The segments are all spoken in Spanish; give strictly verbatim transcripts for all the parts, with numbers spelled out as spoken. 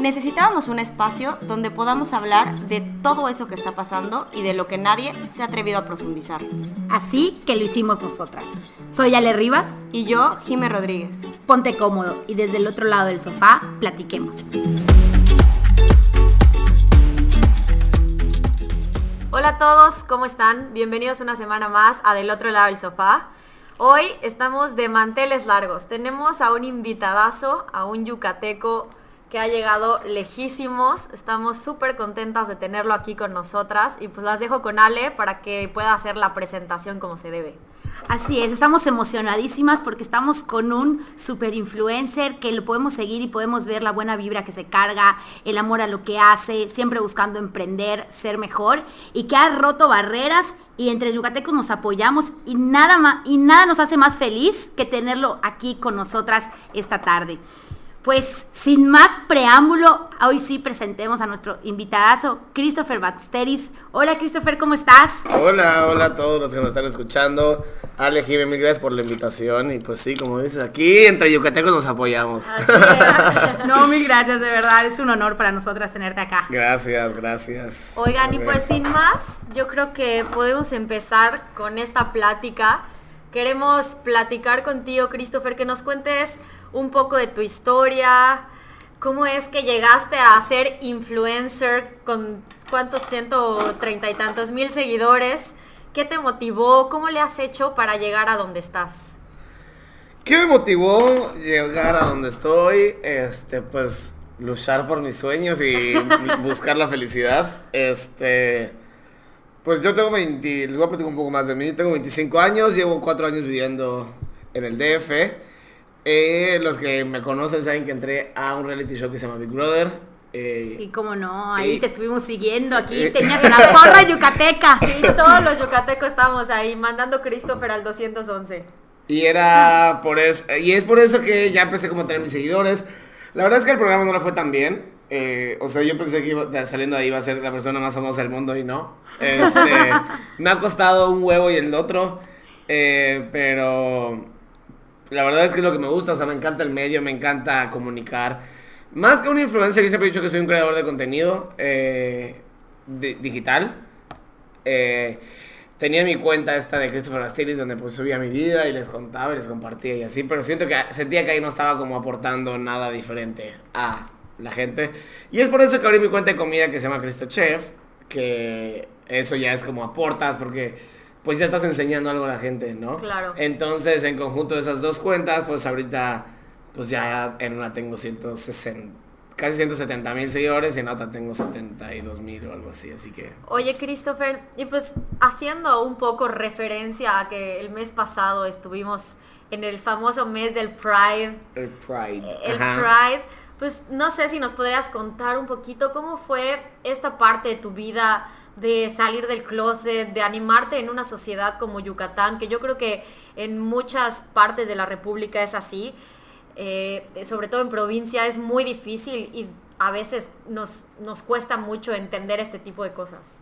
necesitábamos un espacio donde podamos hablar de todo eso que está pasando y de lo que nadie se ha atrevido a profundizar. Así que lo hicimos nosotras. Soy Ale Rivas. Y yo, Jime Rodríguez. Ponte cómodo y desde el otro lado del sofá, platiquemos. Hola a todos, ¿cómo están? Bienvenidos una semana más a Del Otro Lado del Sofá. Hoy estamos de manteles largos. Tenemos a un invitadazo, a un yucateco que ha llegado lejísimos. Estamos súper contentas de tenerlo aquí con nosotras y pues las dejo con Ale para que pueda hacer la presentación como se debe. Así es, estamos emocionadísimas porque estamos con un super influencer que lo podemos seguir y podemos ver la buena vibra que se carga, el amor a lo que hace, siempre buscando emprender, ser mejor y que ha roto barreras y entre yucatecos nos apoyamos y nada más, y nada nos hace más feliz que tenerlo aquí con nosotras esta tarde. Pues sin más preámbulo, hoy sí presentemos a nuestro invitadazo, Christopher Ballesteros. Hola Christopher, ¿cómo estás? Hola, hola a todos los que nos están escuchando. Ale, Jimmy, mil gracias por la invitación. Y pues sí, como dices, aquí entre yucatecos nos apoyamos. Así es. No, mil gracias, de verdad, es un honor para nosotras tenerte acá. Gracias, gracias. Oigan, y pues sin más, yo creo que podemos empezar con esta plática. Queremos platicar contigo, Christopher, que nos cuentes un poco de tu historia, cómo es que llegaste a ser influencer con cuántos ciento treinta y tantos mil seguidores, qué te motivó, cómo le has hecho para llegar a donde estás. ¿Qué me motivó llegar a donde estoy? Este, pues luchar por mis sueños y buscar la felicidad. Este, pues yo tengo veinte, les voy a platicar un poco más de mí. Tengo veinticinco años, llevo cuatro años viviendo en el D F. Eh, los que me conocen saben que entré a un reality show que se llama Big Brother. Eh, sí, cómo no, ahí eh, te estuvimos siguiendo, aquí eh, tenías una porra yucateca. Sí, todos los yucatecos estábamos ahí, mandando Christopher al doscientos once. Y era por eso, y es por eso que ya empecé como a tener mis seguidores. La verdad es que el programa no le fue tan bien. Eh, o sea, yo pensé que iba, saliendo de ahí iba a ser la persona más famosa del mundo y no. Este, me ha costado un huevo y el otro. Eh, pero... La verdad es que es lo que me gusta, o sea, me encanta el medio, me encanta comunicar. Más que un influencer, yo siempre he dicho que soy un creador de contenido eh, de, digital. Eh, tenía mi cuenta esta de Christopher Ballesteros donde pues subía mi vida y les contaba y les compartía y así, pero siento que sentía que ahí no estaba como aportando nada diferente a la gente. Y es por eso que abrí mi cuenta de comida que se llama Cristo Chef, que eso ya es como aportas porque... pues ya estás enseñando algo a la gente, ¿no? Claro. Entonces, en conjunto de esas dos cuentas, pues ahorita, pues ya en una tengo ciento sesenta, casi ciento setenta mil seguidores y en otra tengo setenta y dos mil o algo así, así que... Oye, Christopher, y pues haciendo un poco referencia a que el mes pasado estuvimos en el famoso mes del Pride. El Pride. El Ajá. Pride, pues no sé si nos podrías contar un poquito cómo fue esta parte de tu vida, de salir del closet, de animarte en una sociedad como Yucatán, que yo creo que en muchas partes de la República es así, eh, sobre todo en provincia es muy difícil y a veces nos, nos cuesta mucho entender este tipo de cosas.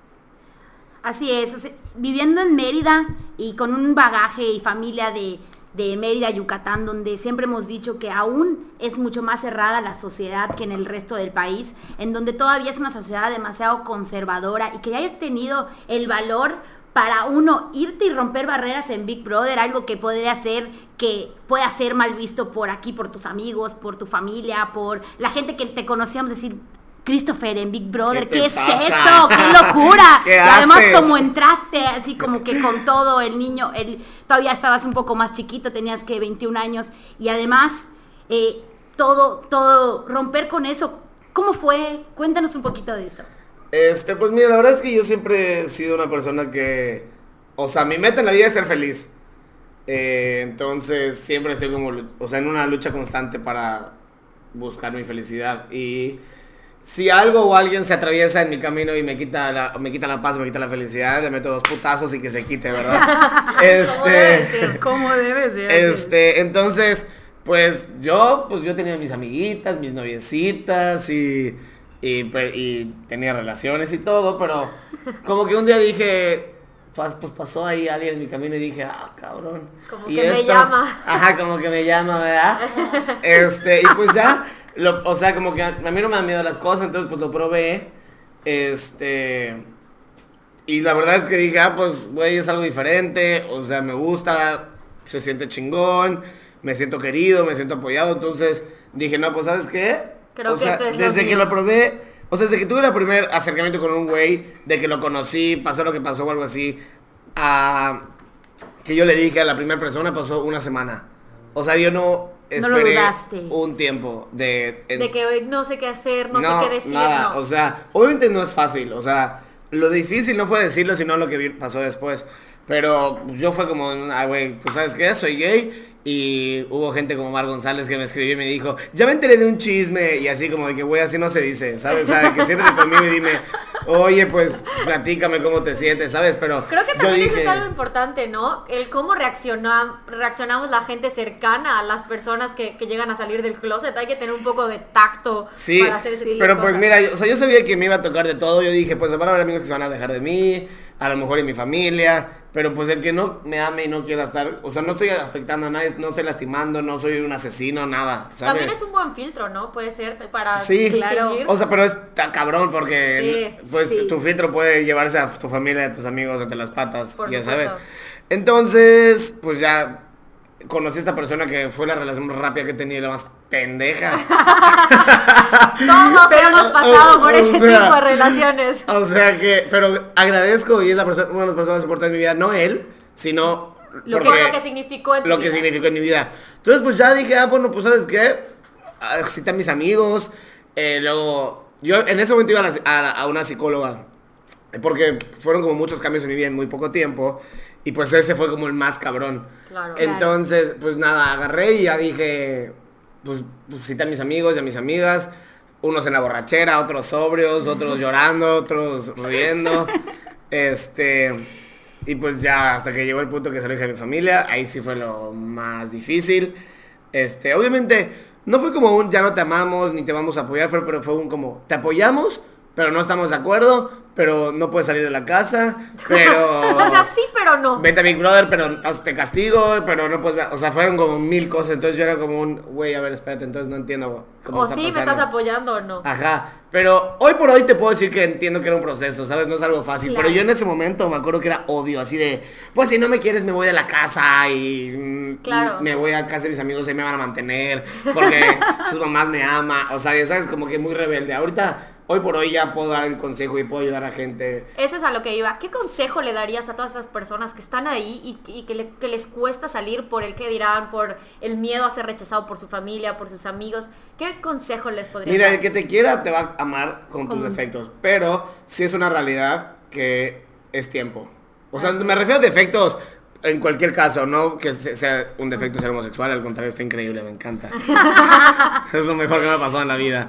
Así es, o sea, viviendo en Mérida y con un bagaje y familia de, de Mérida, Yucatán, donde siempre hemos dicho que aún es mucho más cerrada la sociedad que en el resto del país, en donde todavía es una sociedad demasiado conservadora y que hayas tenido el valor para uno irte y romper barreras en Big Brother, algo que podría ser, que pueda ser mal visto por aquí, por tus amigos, por tu familia, por la gente que te conocíamos, decir... Christopher en Big Brother, ¿qué, ¿qué es pasa? Eso? ¡Qué locura! ¿Qué y además haces? Como entraste, así como que con todo el niño, el, todavía estabas un poco más chiquito, tenías que veintiún años, y además eh, todo, todo, romper con eso, ¿cómo fue? Cuéntanos un poquito de eso. Este, pues mira, la verdad es que yo siempre he sido una persona que, o sea, mi meta en la vida es ser feliz. Eh, entonces siempre estoy como, o sea, en una lucha constante para buscar mi felicidad y... si algo o alguien se atraviesa en mi camino y me quita la, me quita la paz, me quita la felicidad, le meto dos putazos y que se quite, ¿verdad? este, ¿Cómo debe ser? ¿Cómo debe ser? Este, entonces, pues yo, pues yo tenía mis amiguitas, mis noviecitas y, y, y tenía relaciones y todo, pero como que un día dije, pues pasó ahí alguien en mi camino y dije, ah, cabrón. Como y que esto, me llama. Ajá, como que me llama, ¿verdad? este, y pues ya... lo, o sea, como que a, a mí no me dan miedo las cosas, entonces pues lo probé. Este... Y la verdad es que dije, ah, pues, güey, es algo diferente, o sea, me gusta, se siente chingón, me siento querido, me siento apoyado, entonces dije, no, pues, ¿sabes qué? Creo o que sea, esto es lo desde que mío. lo probé, o sea, desde que tuve el primer acercamiento con un güey, de que lo conocí, pasó lo que pasó o algo así, a que yo le dije a la primera persona, pasó una semana. O sea, yo no No lo esperé dudaste. un tiempo de... en- De que hoy no sé qué hacer, no, no, sé qué decir, nada, no. o sea, obviamente no es fácil, o sea, lo difícil no fue decirlo, sino lo que vi- pasó después. Pero pues, yo fue como, ah, güey, pues ¿sabes qué? Soy gay. Y hubo gente como Mar González que me escribió y me dijo, ya me enteré de un chisme. Y así como de que, güey, así no se dice, ¿sabes? O sea, que siéntate conmigo y dime, oye, pues, platícame cómo te sientes, ¿sabes? Pero Creo que yo también eso dije, es algo importante, ¿no? El cómo reacciona, reaccionamos la gente cercana a las personas que, que llegan a salir del closet. Hay que tener un poco de tacto sí, para hacer ese tipo de pero pues cosas. mira, yo, o sea, yo sabía que me iba a tocar de todo. Yo dije, pues van a haber amigos que se van a dejar de mí, a lo mejor en mi familia, pero pues el que no me ame y no quiera estar, o sea, no estoy afectando a nadie, no estoy lastimando, no soy un asesino, nada, ¿sabes? También es un buen filtro, ¿no? Puede ser para Sí, claro. distinguir. O sea, pero es tan cabrón porque Sí, pues sí. tu filtro puede llevarse a tu familia y a tus amigos entre las patas, Por ya supuesto. sabes. Entonces, pues ya conocí a esta persona que fue la relación más rápida que he tenido, la más pendeja. Todos hemos pasado por o ese sea, tipo de relaciones. O sea que, pero agradezco y es la persona, una de las personas importantes en mi vida, no él, sino Lo que- Por lo que significó en tu lo que vida. significó en mi vida. Entonces, pues ya dije, ah, bueno, pues ¿sabes qué? Ah, cité a mis amigos, eh, luego, yo en ese momento iba a, la- a- a una psicóloga, porque fueron como muchos cambios en mi vida en muy poco tiempo, y pues ese fue como el más cabrón. Claro. Entonces, pues nada, agarré y ya dije, pues, pues cité a mis amigos y a mis amigas, unos en la borrachera, otros sobrios, otros llorando, otros riendo, este... Y pues ya hasta que llegó el punto que se lo dije a mi familia, ahí sí fue lo más difícil. Este, obviamente, no fue como un ya no te amamos ni te vamos a apoyar, fue, pero fue un como te apoyamos, pero no estamos de acuerdo, pero no puedes salir de la casa, pero... O sea, sí, pero no. Vete a Big Brother, pero te castigo, pero no puedes... O sea, fueron como mil cosas, entonces yo era como un, güey, a ver, espérate, entonces no entiendo cómo O está sí, me pasando. estás apoyando o no. Ajá, pero hoy por hoy te puedo decir que entiendo que era un proceso, ¿sabes? No es algo fácil, Claro. pero yo en ese momento me acuerdo que era odio, así de, pues si no me quieres me voy de la casa y mm, Claro. me voy a casa de mis amigos y me van a mantener, porque sus mamás me aman, o sea, ya sabes, como que muy rebelde. Ahorita, hoy por hoy ya puedo dar el consejo y puedo ayudar a gente. Eso es a lo que iba. ¿Qué consejo le darías a todas estas personas que están ahí y, y que, le- que les cuesta salir por el que dirán, por el miedo a ser rechazado por su familia, por sus amigos? ¿Qué consejo les podrías Mira, dar? el que te quiera te va a amar con tus Como- defectos, pero sí es una realidad que es tiempo. O sea, me refiero a defectos en cualquier caso, no que se- sea un defecto ser homosexual, al contrario, está increíble, me encanta. Es lo mejor que me ha pasado en la vida.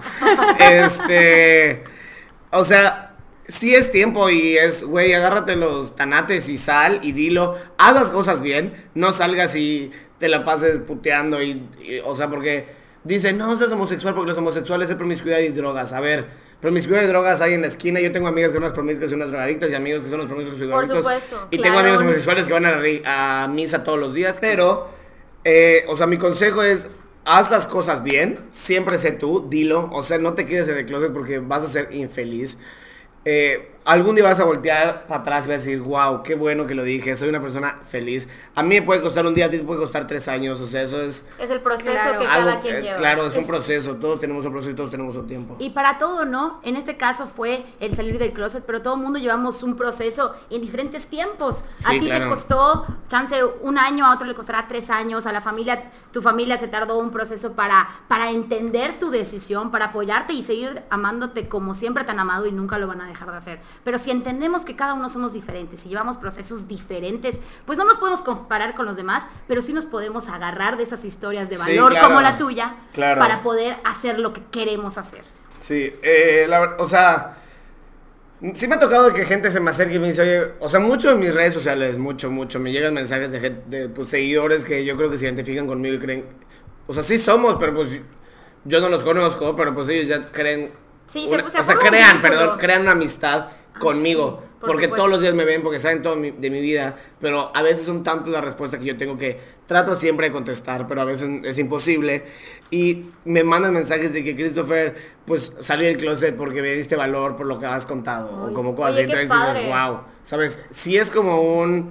Este, o sea, sí es tiempo y es, güey, agárrate los tanates y sal y dilo, haz las cosas bien, no salgas y te la pases puteando y, y- o sea, porque dicen, no seas homosexual porque los homosexuales es promiscuidad y drogas. A ver, promiscuidad y drogas hay en la esquina. Yo tengo amigas que son unas promiscuas y unas drogadictas y amigos que son unos promiscuos y Por drogadictos. supuesto, Y tengo claro. amigos homosexuales que van a, la ri- a misa todos los días, pero, eh, o sea, mi consejo es, haz las cosas bien, siempre sé tú, dilo, o sea, no te quedes en el closet porque vas a ser infeliz. Eh, algún día vas a voltear para atrás y vas a decir, wow, qué bueno que lo dije, soy una persona feliz. A mí me puede costar un día, a ti te puede costar tres años, o sea, eso es Es el proceso Claro. que algo, cada quien eh, lleva. claro, es un Es- proceso, todos tenemos un proceso y todos tenemos un tiempo. Y para todo, ¿no? En este caso fue el salir del closet, pero todo el mundo llevamos un proceso en diferentes tiempos. a Sí, ti claro. te costó, chance, un año, a otro le costará tres años, a la familia, tu familia se tardó un proceso para, para entender tu decisión, para apoyarte y seguir amándote como siempre te han amado y nunca lo van a dejar de hacer. Pero si entendemos que cada uno somos diferentes y llevamos procesos diferentes, pues no nos podemos comparar con los demás, pero sí nos podemos agarrar de esas historias de Sí, valor claro. como la tuya Claro. para poder hacer lo que queremos hacer. Sí, eh, la ver- o sea, sí me ha tocado que gente se me acerque y me dice, oye, o sea, mucho en mis redes sociales, mucho, mucho, me llegan mensajes de, gente, de pues, seguidores que yo creo que se identifican conmigo y creen, o sea, sí somos, pero pues yo no los conozco, pero pues ellos ya creen, Sí, se- una- se o sea, forma un crean, vínculo. perdón, crean una amistad conmigo. Por Por porque supuesto. todos los días me ven, porque saben todo mi- de mi vida, pero a veces son tantas las respuestas que yo tengo que trato siempre de contestar, pero a veces es imposible. Y me mandan mensajes de que Christopher, pues salí del closet porque me diste valor por lo que has contado, Uy. o como cosas Oye, así. qué Entonces padre. dices, wow, ¿sabes? Si es como un,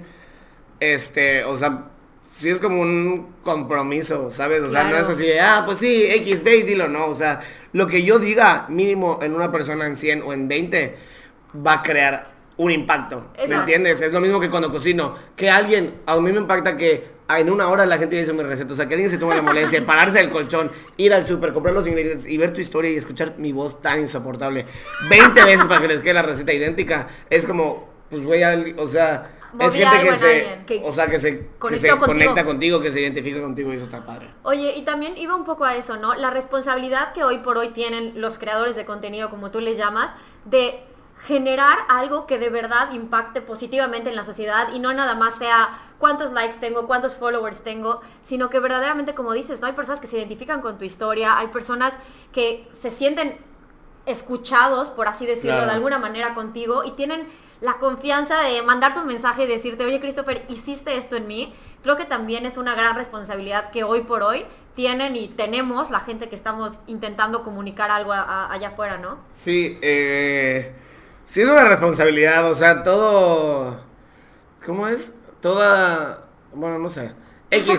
este, o sea, sí es como un compromiso, ¿sabes? O sea, no Claro. es así de, ah, pues sí, X, ve y dilo, no. O sea, lo que yo diga mínimo en una persona en cien o en veinte va a crear un impacto, ¿me Exacto. entiendes? Es lo mismo que cuando cocino. Que alguien, a mí me impacta que en una hora la gente dice mi receta. O sea, que alguien se tome la molestia de pararse del colchón, ir al súper, comprar los ingredientes y ver tu historia y escuchar mi voz tan insoportable veinte veces para que les quede la receta idéntica. Es como, pues güey, al- o sea... Es Movía gente algo que en se, alguien. Que o sea, que se, que conectó se contigo. conecta contigo, que se identifica contigo y eso está padre. Oye, y también iba un poco a eso, ¿no? La responsabilidad que hoy por hoy tienen los creadores de contenido, como tú les llamas, de generar algo que de verdad impacte positivamente en la sociedad y no nada más sea cuántos likes tengo, cuántos followers tengo, sino que verdaderamente, como dices, ¿no? Hay personas que se identifican con tu historia, hay personas que se sienten escuchados, por así decirlo, Claro. de alguna manera contigo y tienen la confianza de mandarte un mensaje y decirte, oye Christopher, hiciste esto en mí. Creo que también es una gran responsabilidad que hoy por hoy tienen y tenemos la gente que estamos intentando comunicar algo a- a- allá afuera, ¿no? Sí, eh, sí es una responsabilidad, o sea, todo... ¿Cómo es? Toda... Bueno, no sé. X.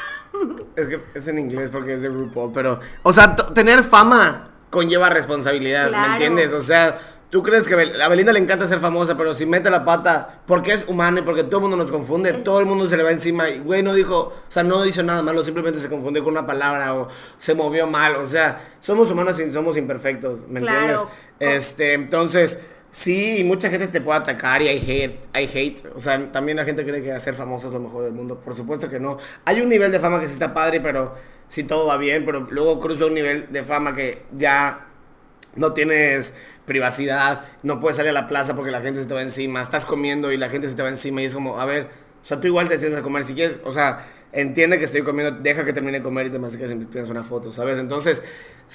Es que es en inglés porque es de RuPaul, pero... O sea, t- tener fama conlleva responsabilidad, ¿me Claro. entiendes? O sea, tú crees que Bel- a Belinda le encanta ser famosa, pero si mete la pata, porque es humano y porque todo el mundo nos confunde, todo el mundo se le va encima y, güey, no dijo, o sea, no hizo nada malo, simplemente se confundió con una palabra o se movió mal, o sea, somos humanos y somos imperfectos, ¿me Claro. entiendes? Este, entonces, sí, mucha gente te puede atacar y hay hate, hay hate, o sea, también la gente cree que hacer famoso es lo mejor del mundo, por supuesto que no. Hay un nivel de fama que sí está padre, pero sí todo va bien, pero luego cruza un nivel de fama que ya no tienes privacidad, no puedes salir a la plaza porque la gente se te va encima, estás comiendo y la gente se te va encima y es como, a ver, o sea, tú igual te tienes a comer si quieres, o sea, entiende que estoy comiendo, deja que termine de comer y te masticas y me pidas una foto, ¿sabes? Entonces,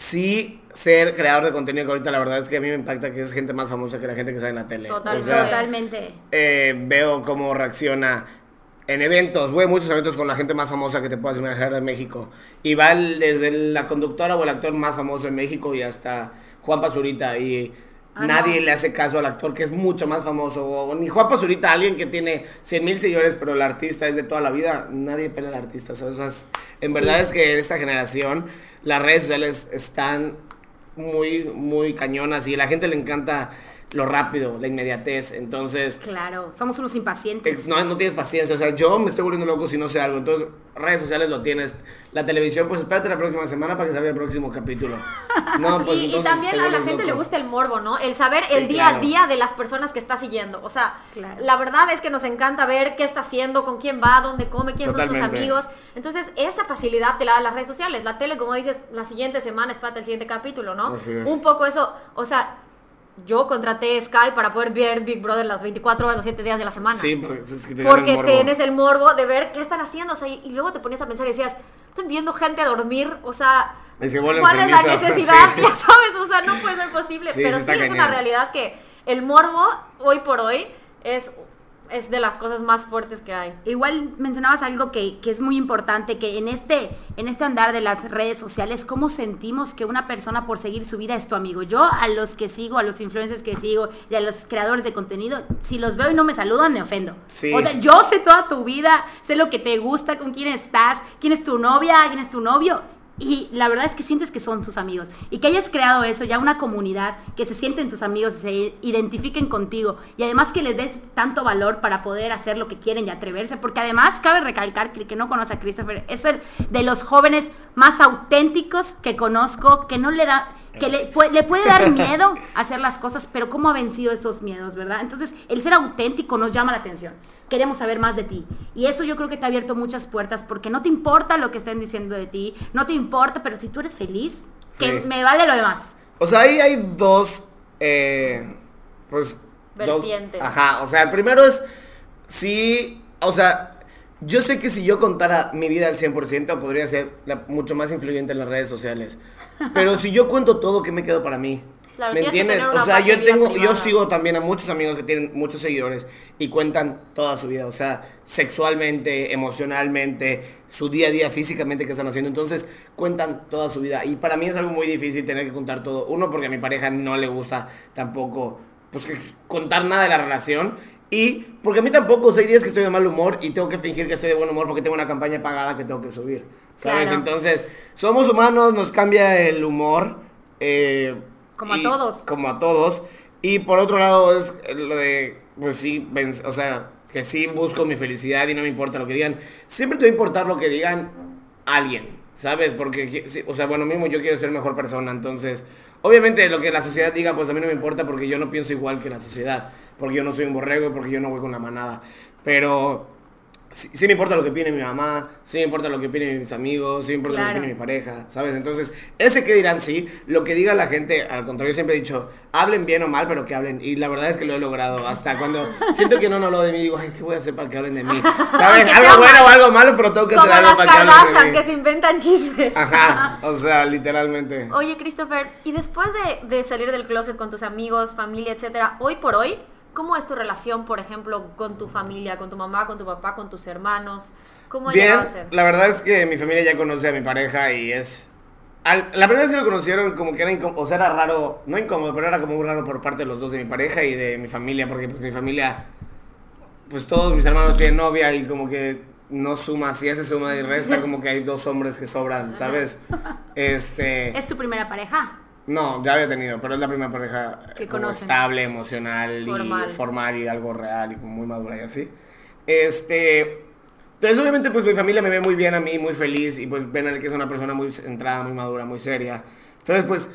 sí, ser creador de contenido que ahorita la verdad es que a mí me impacta que es gente más famosa que la gente que sale en la tele. Totalmente. O sea, Totalmente. eh, veo cómo reacciona en eventos, güey, muchos eventos con la gente más famosa que te puedas imaginar de México. Y va el- desde la conductora o el actor más famoso en México y hasta Juan Pazurita. Y Ah, nadie no. le hace caso al actor que es mucho más famoso. O ni Juan Pazurita, alguien que tiene cien mil seguidores, pero el artista es de toda la vida. Nadie pelea al artista, ¿sabes? O sea, es- en verdad es que en esta generación las redes sociales están muy, muy cañonas y a la gente le encanta lo rápido, la inmediatez. Entonces, Claro, somos unos impacientes. ex- no, no tienes paciencia. O sea, yo me estoy volviendo loco si no sé algo. Entonces, redes sociales lo tienes. La televisión, pues espérate la próxima semana para que salga el próximo capítulo. No, pues y, y entonces también te a la vuelves gente le loco. gusta el morbo, ¿no? El saber Sí, el día claro. a día de las personas que está siguiendo. O sea, Claro. la verdad es que nos encanta ver qué está haciendo, con quién va, dónde come, quiénes son sus Totalmente. amigos. Entonces, esa facilidad te la dan las redes sociales. La tele, como dices, la siguiente semana, espérate el siguiente capítulo, ¿no? Así es. Un poco eso, o sea, yo contraté Sky para poder ver Big Brother las veinticuatro horas, los siete días de la semana. Sí, porque, pues, que te gana el Porque morbo. tienes el morbo de ver qué están haciendo, o sea, y, y luego te ponías a pensar y decías, están viendo gente a dormir, o sea, Y se vuelven ¿cuál es la enfermizas, necesidad? sí. Ya sabes, o sea, no puede ser posible, Sí, pero sí sí, está es una cañón. realidad que el morbo, hoy por hoy, es, es de las cosas más fuertes que hay. Igual mencionabas algo que, que es muy importante, que en este, en este andar de las redes sociales, ¿cómo sentimos que una persona por seguir su vida es tu amigo? Yo a los que sigo, a los influencers que sigo y a los creadores de contenido, si los veo y no me saludan, me ofendo. Sí. O sea, yo sé toda tu vida, sé lo que te gusta, con quién estás, quién es tu novia, quién es tu novio. Y la verdad es que sientes que son tus amigos. Y que hayas creado eso, ya una comunidad, que se sienten tus amigos, se identifiquen contigo. Y además que les des tanto valor para poder hacer lo que quieren y atreverse. Porque además cabe recalcar que el que no conoce a Christopher es el de los jóvenes más auténticos que conozco, que no le da... que le, pu- le puede dar miedo hacer las cosas, pero cómo ha vencido esos miedos, ¿verdad? Entonces, el ser auténtico nos llama la atención. Queremos saber más de ti. Y eso yo creo que te ha abierto muchas puertas, porque no te importa lo que estén diciendo de ti, no te importa, pero si tú eres feliz, que Sí. me vale lo demás. O sea, ahí hay dos, eh, pues, Vertientes. dos, ajá, o sea, el primero es, sí, o sea, yo sé que si yo contara mi vida al cien por ciento podría ser la- mucho más influyente en las redes sociales, pero si yo cuento todo, ¿qué me quedo para mí? Claro, ¿me tienes que entiendes? tener O una sea, parte yo de vida tengo, yo privada. sigo también a muchos amigos que tienen muchos seguidores y cuentan toda su vida, o sea, sexualmente, emocionalmente, su día a día, físicamente que están haciendo. Entonces, cuentan toda su vida. Y para mí es algo muy difícil tener que contar todo. Uno, porque a mi pareja no le gusta tampoco, pues, que contar nada de la relación. Y porque a mí tampoco, o sea, hay días que estoy de mal humor y tengo que fingir que estoy de buen humor porque tengo una campaña pagada que tengo que subir, ¿sabes? Claro. Entonces, somos humanos, nos cambia el humor. eh, Como a y- todos. Como a todos. Y por otro lado es lo de, pues sí, pens- o sea, que sí busco mi felicidad y no me importa lo que digan. Siempre te va a importar lo que digan alguien, ¿sabes? Porque, qui- sí, o sea, bueno, mismo yo quiero ser mejor persona, entonces, obviamente lo que la sociedad diga, pues a mí no me importa porque yo no pienso igual que la sociedad, porque yo no soy un borrego y porque yo no voy con la manada. Pero sí, sí me importa lo que opine mi mamá, sí me importa lo que opinen mis amigos, sí me importa Claro. lo que opine mi pareja, ¿sabes? Entonces, ese que dirán sí, lo que diga la gente, al contrario, siempre he dicho, hablen bien o mal, pero que hablen. Y la verdad es que lo he logrado. Hasta cuando siento que no han hablado de mí, digo, ay, ¿qué voy a hacer para que hablen de mí? ¿Sabes? Que Algo sea bueno mal. o algo malo, pero tengo que hacer Como algo las para que hablen Kardashian, de que mí. se inventan chismes. Ajá, o sea, literalmente. Oye, Christopher, y después de, de salir del closet con tus amigos, familia, etcétera, hoy por hoy, ¿cómo es tu relación, por ejemplo, con tu familia, con tu mamá, con tu papá, con tus hermanos? ¿Cómo ha Bien, llegado a ser? la verdad es que mi familia ya conoce a mi pareja y es... al- la primera vez que lo conocieron como que era incómodo, o sea, era raro, no incómodo, pero era como muy raro por parte de los dos, de mi pareja y de mi familia, porque pues mi familia, pues todos mis hermanos tienen novia y como que no suma, si hace suma y resta, como que hay dos hombres que sobran, ¿sabes? Este... ¿Es tu primera pareja? No, ya había tenido, pero es la primera pareja Que como conocen. estable, emocional Formal. y formal y algo real y como muy madura y así. Este, entonces obviamente pues mi familia me ve muy bien a mí, muy feliz y pues ven a él que es una persona muy centrada, muy madura, muy seria. Entonces pues,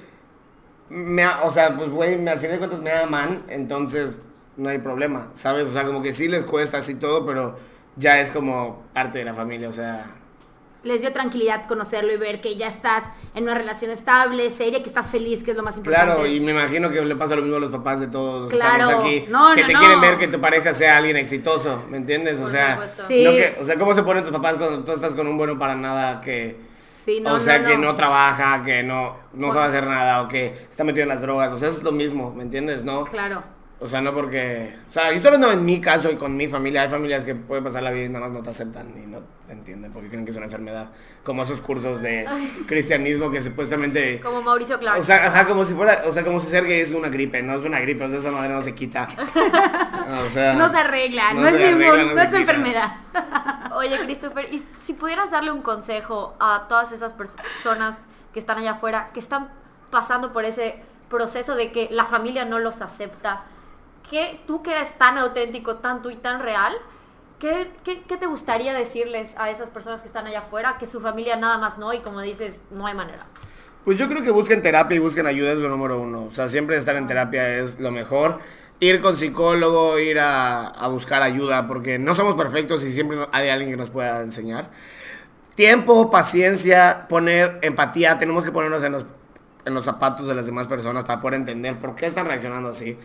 me, a- o sea, pues güey, me- al final de cuentas me aman, entonces no hay problema, ¿sabes? O sea, como que sí les cuesta así todo, pero ya es como parte de la familia, o sea... Les dio tranquilidad conocerlo y ver que ya estás en una relación estable, seria, que estás feliz, que es lo más importante. Claro, y me imagino que le pasa lo mismo a los papás de todos los que Claro. estamos aquí, No, que no, te no. quieren ver que tu pareja sea alguien exitoso, ¿me entiendes? O Por sea, supuesto. Sí. no que, o sea, ¿cómo se ponen tus papás cuando tú estás con un bueno para nada que, Sí, no, o sea, no, que no. no trabaja, que no, no Por- sabe hacer nada o que está metido en las drogas? O sea, es lo mismo, ¿me entiendes? No, Claro. o sea, no porque, o sea, yo estoy hablando en mi caso y con mi familia, hay familias que pueden pasar la vida y nada más no te aceptan y no te entienden porque creen que es una enfermedad, como esos cursos de cristianismo que supuestamente... Como Mauricio Clark. O sea, ajá, como si fuera, o sea, como si ser gay es una gripe, no es una gripe, o sea, esa madre no se quita. O sea, No se arregla, no, no es se ningún, arregla, no no se es tu quita. enfermedad. Oye, Christopher, y si pudieras darle un consejo a todas esas personas que están allá afuera, que están pasando por ese proceso de que la familia no los acepta, que tú que eres tan auténtico, tan tú y tan real, ¿qué, qué, qué te gustaría decirles a esas personas que están allá afuera, que su familia nada más no, y como dices, no hay manera? Pues yo creo que busquen terapia y busquen ayuda es lo número uno. O sea, siempre estar en terapia es lo mejor. Ir con psicólogo, ir a, a buscar ayuda, porque no somos perfectos y siempre hay alguien que nos pueda enseñar. Tiempo, paciencia, poner empatía. Tenemos que ponernos en los, en los zapatos de las demás personas para poder entender por qué están reaccionando así.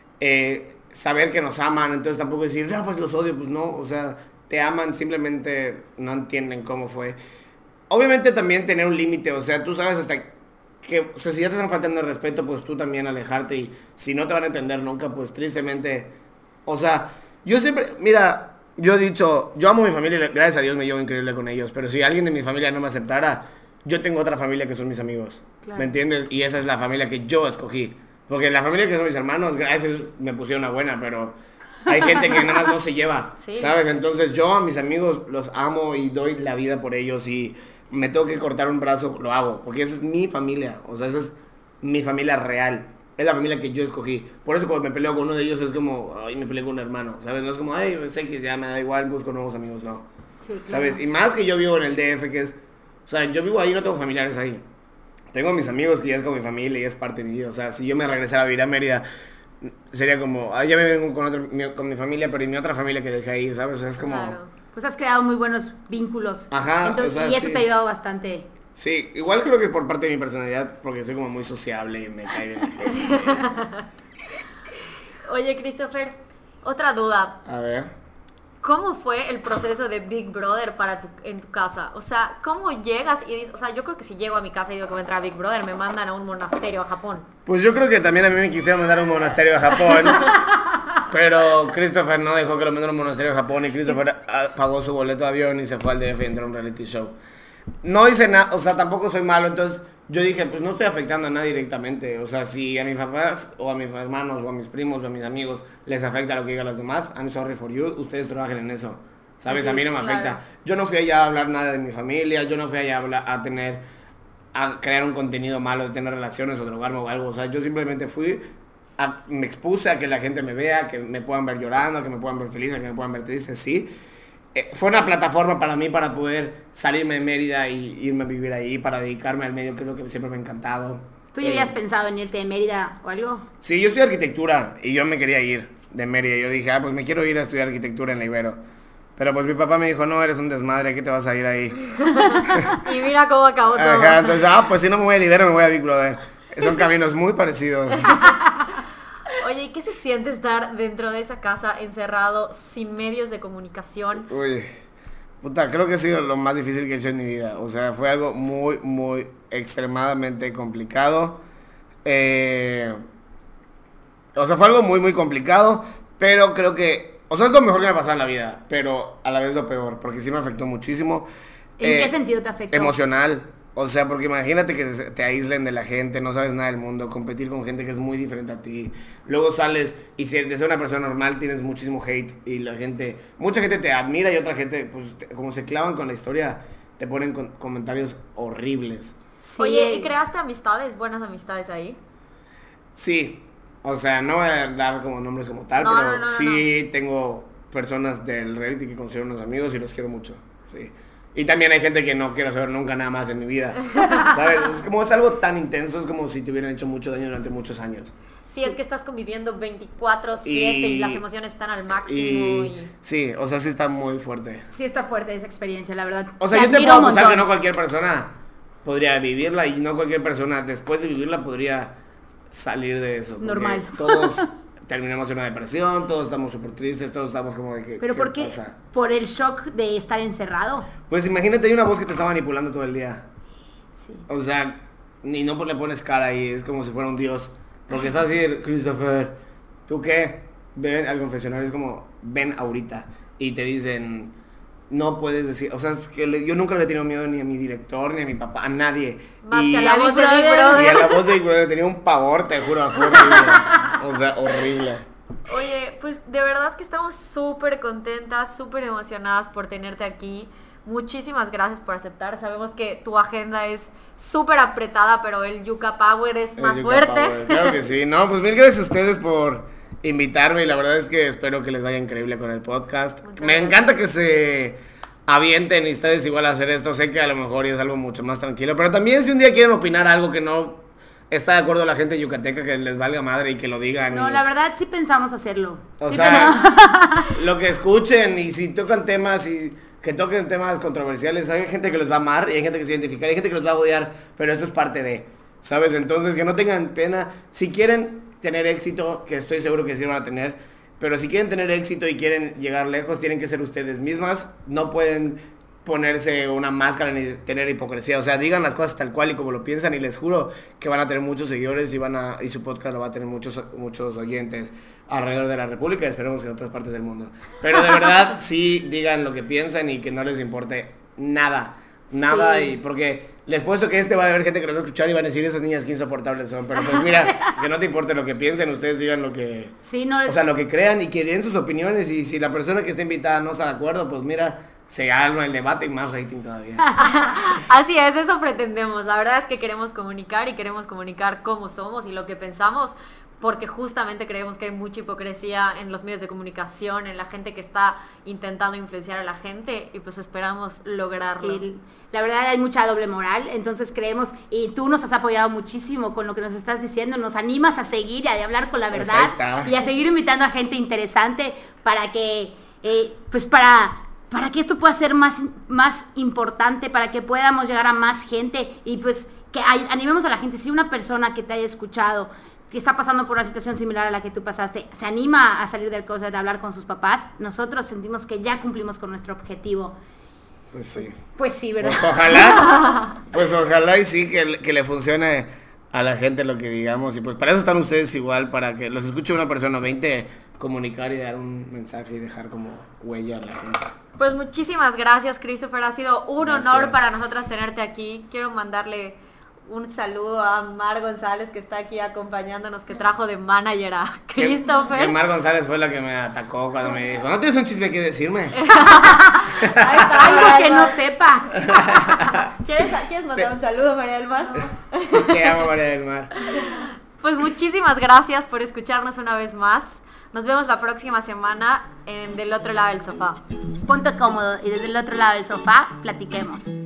Eh, saber que nos aman, entonces tampoco decir, no, pues los odio, pues no. O sea, te aman, simplemente no entienden cómo fue. Obviamente también tener un límite, o sea, tú sabes hasta que, o sea, si ya te están faltando el respeto, pues tú también alejarte y si no te van a entender nunca, pues tristemente, o sea, yo siempre, mira, yo he dicho, yo amo a mi familia, gracias a Dios me llevo increíble con ellos, pero si alguien de mi familia no me aceptara, yo tengo otra familia que son mis amigos, Claro. ¿me entiendes? Y esa es la familia que yo escogí, porque la familia que son mis hermanos, gracias a Dios me pusieron una buena, pero hay gente que nada más no se lleva, Sí. ¿sabes? Entonces yo a mis amigos los amo y doy la vida por ellos y me tengo que cortar un brazo, lo hago, porque esa es mi familia, o sea, esa es mi familia real, es la familia que yo escogí. Por eso cuando me peleo con uno de ellos es como, ay, me peleé con un hermano, ¿sabes? No es como, ay, es X, ya me da igual, busco nuevos amigos, no, Sí, claro. ¿sabes? Y más que yo vivo en el D F, que es, o sea, yo vivo ahí, no tengo familiares ahí. Tengo a mis amigos que ya es como mi familia y es parte de mi vida, o sea, si yo me regresara a vivir a Mérida, sería como, ah, ya me vengo con, otro, mi, con mi familia, pero y mi otra familia que dejé ahí, ¿sabes? O sea, es como... Claro. Pues has creado muy buenos vínculos. Ajá, Entonces, o sea, y eso sí. te ha ayudado bastante. Sí, igual creo que es por parte de mi personalidad, porque soy como muy sociable y me cae bien la gente. Oye, Christopher, otra duda. A ver. ¿cómo fue el proceso de Big Brother para tu, en tu casa? O sea, ¿cómo llegas y dices, o sea, yo creo que si llego a mi casa y digo que voy a entrar a Big Brother, me mandan a un monasterio a Japón? Pues yo creo que también a mí me quisiera mandar a un monasterio a Japón, pero Christopher no dejó que lo mandara a un monasterio a Japón y Christopher pagó su boleto de avión y se fue al D F y entró a un reality show. No hice nada, o sea, tampoco soy malo, entonces yo dije, pues no estoy afectando a nadie directamente. O sea, si a mis papás o a mis hermanos o a mis primos o a mis amigos les afecta lo que digan los demás, I'm sorry for you, ustedes trabajen en eso. ¿Sabes? Sí, a mí no me afecta. Claro. Yo no fui allá a hablar nada de mi familia, yo no fui allá a, hablar, a tener, a crear un contenido malo, de tener relaciones o drogarme o algo. O sea, yo simplemente fui, a, me expuse a que la gente me vea, que me puedan ver llorando, que me puedan ver feliz, que me puedan ver triste, sí. Eh, fue una plataforma para mí para poder salirme de Mérida y irme a vivir ahí, para dedicarme al medio, que es lo que siempre me ha encantado. ¿Tú ya eh, habías pensado en irte de Mérida o algo? Sí, yo estudié arquitectura y yo me quería ir de Mérida. Yo dije, ah, pues me quiero ir a estudiar arquitectura en la Ibero. Pero pues mi papá me dijo, no, eres un desmadre, ¿qué te vas a ir ahí? Y mira cómo acabó todo. Ajá, entonces, ah, pues si no me voy a Ibero, me voy a Big Brother. Son caminos muy parecidos. Oye, ¿y qué se siente estar dentro de esa casa encerrado sin medios de comunicación? Uy, puta, creo que ha sido lo más difícil que he hecho en mi vida. O sea, fue algo muy, muy extremadamente complicado. Eh, o sea, fue algo muy, muy complicado, pero creo que, o sea, es lo mejor que me ha pasado en la vida, pero a la vez lo peor, porque sí me afectó muchísimo. ¿En eh, qué sentido te afectó? Emocional. O sea, porque imagínate que te aíslen de la gente, no sabes nada del mundo, competir con gente que es muy diferente a ti. Luego sales y si de ser una persona normal tienes muchísimo hate y la gente, mucha gente te admira y otra gente, pues te, como se clavan con la historia, te ponen con, comentarios horribles. Sí. Oye, ¿y creaste amistades, buenas amistades ahí? Sí, o sea, no voy a dar como nombres como tal, no, pero no, no, sí no. Tengo personas del reality que considero unos amigos y los quiero mucho, sí. Y también hay gente que no quiero saber nunca nada más en mi vida, ¿sabes? Es como es algo tan intenso, es como si te hubieran hecho mucho daño durante muchos años. Sí, es que estás conviviendo veinticuatro siete y, y las emociones están al máximo. Y, y... Sí, o sea, sí está muy fuerte. Sí está fuerte esa experiencia, la verdad. O sea, te yo te puedo apostar que no cualquier persona podría vivirla y no cualquier persona después de vivirla podría salir de eso. Normal. Todos... terminamos en una depresión, todos estamos súper tristes, todos estamos como de que... ¿Pero por qué? Pasa? ¿Por el shock de estar encerrado? Pues imagínate, hay una voz que te está manipulando todo el día. Sí. O sea, ni no le pones cara ahí, es como si fuera un dios. Porque está así, Christopher, ¿tú qué? Ven al confesionario, es como, ven ahorita. Y te dicen, no puedes decir, o sea, es que le, yo nunca le he tenido miedo ni a mi director, ni a mi papá, a nadie. Más y, que a la voz de Big Brother. Y a la voz de Big Brother tenía un pavor, te juro, fue horrible. O sea, horrible. Oye, pues de verdad que estamos súper contentas, súper emocionadas por tenerte aquí. Muchísimas gracias por aceptar. Sabemos que tu agenda es súper apretada, pero el Yuka Power es más Yuka fuerte. Power, claro que sí. No, pues mil gracias a ustedes por invitarme y la verdad es que espero que les vaya increíble con el podcast. Muchas Me gracias. encanta que se avienten y ustedes igual a hacer esto. Sé que a lo mejor es algo mucho más tranquilo, pero también si un día quieren opinar algo que no está de acuerdo la gente yucateca, que les valga madre y que lo digan. No, y... la verdad sí pensamos hacerlo. O sí sea, lo que escuchen y si tocan temas y que toquen temas controversiales, hay gente que los va a amar y hay gente que se identifica, hay gente que los va a odiar, pero eso es parte de, ¿sabes? Entonces que no tengan pena, si quieren tener éxito, que estoy seguro que sí van a tener, pero si quieren tener éxito y quieren llegar lejos, tienen que ser ustedes mismas, no pueden ponerse una máscara ni tener hipocresía, o sea, digan las cosas tal cual y como lo piensan y les juro que van a tener muchos seguidores y van a y su podcast lo va a tener muchos muchos oyentes alrededor de la República, esperemos que en otras partes del mundo. Pero de verdad sí digan lo que piensan y que no les importe nada, nada sí. Y porque les puesto que este va a haber gente que los va a escuchar y van a decir esas niñas que insoportables son, pero pues mira, que no te importe lo que piensen, ustedes digan lo que sí, no, o sea, lo que crean y que den sus opiniones y si la persona que está invitada no está de acuerdo, pues mira, se arma el debate y más rating todavía. Así es, eso pretendemos. La verdad es que queremos comunicar y queremos comunicar cómo somos y lo que pensamos, porque justamente creemos que hay mucha hipocresía en los medios de comunicación, en la gente que está intentando influenciar a la gente y pues esperamos lograrlo. Sí, la verdad hay mucha doble moral, entonces creemos, y tú nos has apoyado muchísimo con lo que nos estás diciendo, nos animas a seguir y a hablar con la verdad pues y a seguir invitando a gente interesante para que, eh, pues para... para que esto pueda ser más, más importante, para que podamos llegar a más gente y pues que hay, animemos a la gente. Si una persona que te haya escuchado que está pasando por una situación similar a la que tú pasaste, se anima a salir del closet, de hablar con sus papás, nosotros sentimos que ya cumplimos con nuestro objetivo. Pues sí. Pues sí, ¿verdad? Pues ojalá, pues ojalá y sí que, que le funcione a la gente lo que digamos. Y pues para eso están ustedes igual, para que los escuche una persona, veinte, comunicar y dar un mensaje y dejar como huella a la gente. Pues muchísimas gracias, Christopher. Ha sido un Gracias. honor para nosotras tenerte aquí. Quiero mandarle un saludo a Mar González, que está aquí acompañándonos, que trajo de manager a Christopher. Que, que Mar González fue la que me atacó cuando me dijo, ¿no tienes un chisme que decirme? Ahí está, Algo María que del no Mar. sepa. ¿Quieres, ¿Quieres mandar un saludo, María del Mar? Te amo, María del Mar. Pues muchísimas gracias por escucharnos una vez más. Nos vemos la próxima semana en Del Otro Lado del Sofá. Ponte cómodo y desde el otro lado del sofá platiquemos.